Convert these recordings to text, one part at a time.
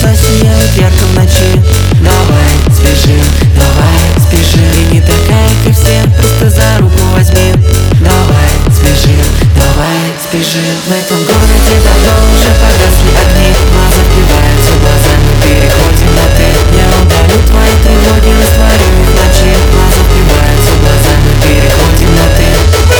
глаза сияют ярко в ночи. Давай сбежим, давай сбежим. Ты не такая, как все, просто за руку возьми. Давай сбежим, давай сбежим. В этом городе давно уже погасли огни. Глаза впиваются глазами, переходим на ты. Я удалю твои тревоги, растворю их в ночи. Глаза впиваются глазами, переходим на ты.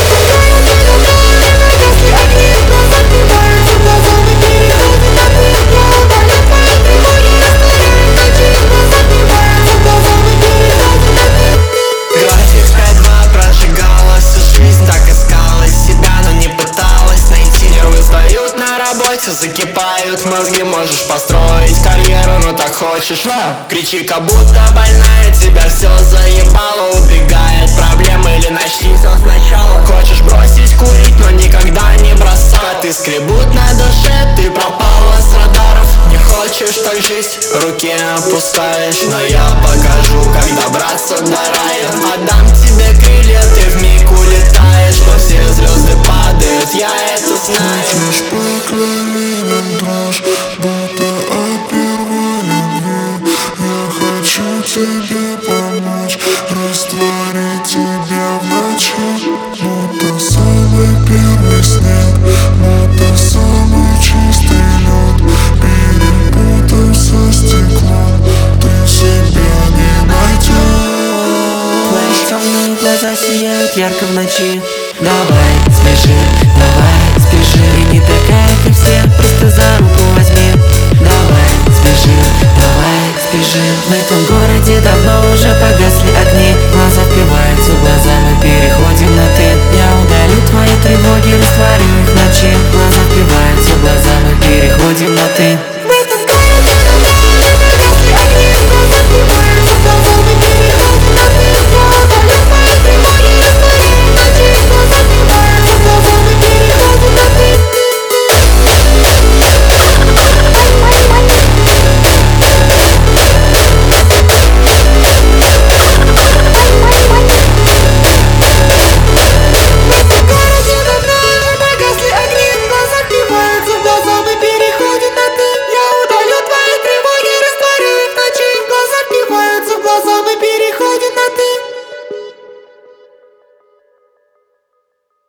Закипают мозги, можешь построить карьеру, но так хочешь. Кричи, как будто больная, тебя все заебало. Убегает проблемы или начни все сначала. Хочешь бросить курить, но никогда не бросай. Ты скребут на душе, ты пропала с радаров. Не хочешь так жить, руки опускаешь. Но я покажу, как добраться до рая. Отдам тебе крылья, ты вмиг улетаешь. Но все звезды падают, я это знаю. Хочешь поклонить дрожь, будто от первой любви. Я хочу тебе помочь, растворить тебя в ночи. Будто самый первый снег, будто самый чистый лед. Перепутав со стеклом, ты себя не найдешь. Твои темные глаза сияют ярко в ночи. Давай сбежим, давай сбежим. Ты не такая, как все, просто за руку возьми. Давай сбежим, давай сбежим. В этом городе давно уже погасли огни. Глаза впиваются глазами,